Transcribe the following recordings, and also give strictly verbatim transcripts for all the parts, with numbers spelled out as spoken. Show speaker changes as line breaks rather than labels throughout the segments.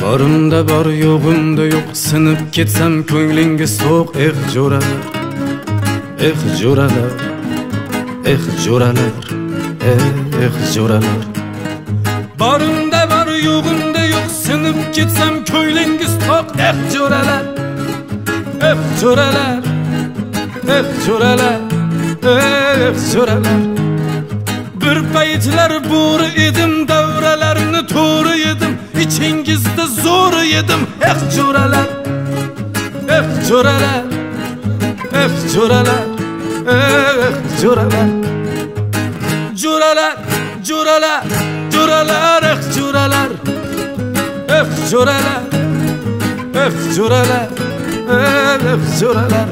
Borimda bor, yo'g'imda yo'q, sinib ketsam ko'nglingiz so'q. Eh jo'ralar, eh jo'ralar, eh jo'ralar, eh jo'ralar. Borimda bor, yo'g'imda yo'q, sinib ketsam ko'nglingiz so'q. Eh jo'ralar, eh jo'ralar, eh jo'ralar, eh jo'ralar. Bir paytlar bo'ri edim, davralarni to'g'ri yedim, ichingizda zo'r yedim. Eh jo'ralar, eh jo'ralar, eh jo'ralar, eh jo'ralar. Jo'ralar, jo'ralar, jo'ralar, eh jo'ralar, eh jo'ralar, eh jo'ralar, eh jo'ralar.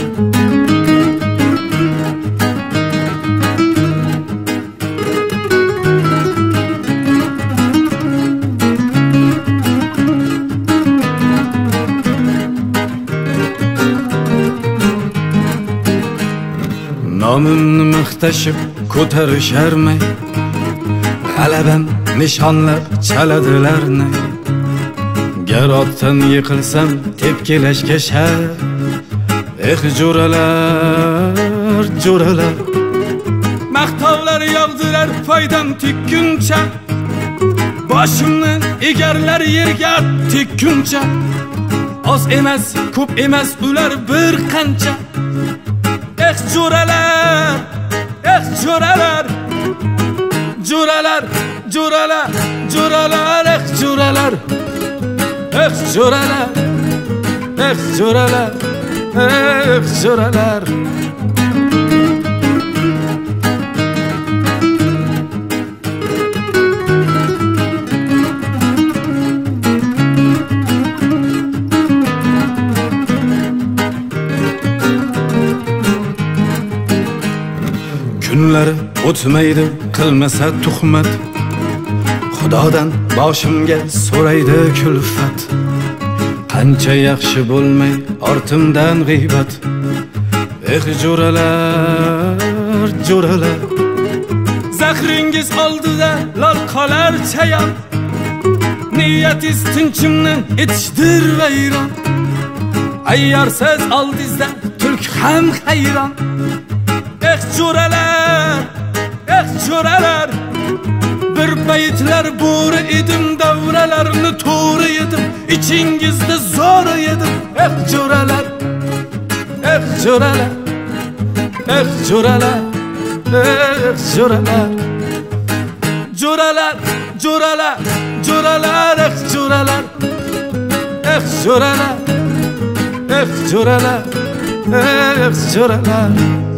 Nomimni maqtashib ko'tarisharmi? G'alabam nishonlab chaladilarni. Gar otdan yiqilsam tepkilashga shart. Eh jo'ralar, jo'ralar. Maqtovlar yog'dilar foydam tikkuncha. Boshimni egarlar yerga tikkuncha. Oz emas, ko'p emas ular bir qancha. Eh jo'ralar, eh jo'ralar, jo'ralar, jo'ralar, jo'ralar, eh jo'ralar, eh jo'ralar, eh jo'ralar, eh jo'ralar. Kunlari o'tmaydi qilmasa tuhmat, Xudodan boshimga so'raydi kulfat. Qancha yaxshi bo'lmay ortimdan g'iybat. Eh jo'ralar, jo'ralar. Zahringiz oldida lol qolar chayon. Niyatingiz tinchimni etishdir vayron. Ayyorsiz oldingizda tulk ham hayron. Eh jo'ralar, eh jo'ralar. Bir paytlar bo'ri edim, davralarni to'g'ri yedim, ichingizda zo'r yedim. Eh jo'ralar, eh jo'ralar, eh jo'ralar, eh jo'ralar. Jo'ralar, jo'ralar, jo'ralar, eh jo'ralar, eh jo'ralar, eh jo'ralar, eh jo'ralar.